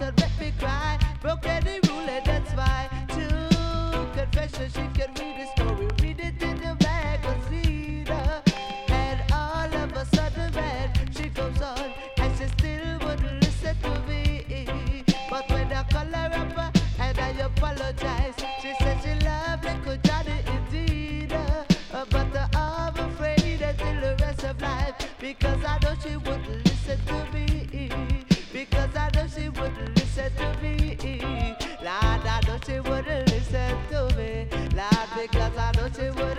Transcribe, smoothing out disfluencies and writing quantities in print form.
and make me cry. Broke any rule and that's why. To confession, she can read the story, read it in the magazine. And all of a sudden, man, she goes on and she still wouldn't listen to me. But when I call her up and I apologize, she said she loved Little Johnny indeed. But I'm afraid until the rest of life, because I know she wouldn't listen to me. Because I know she wouldn't listen to me. Lord, I know she wouldn't listen to me. Lord, because I know she wouldn't.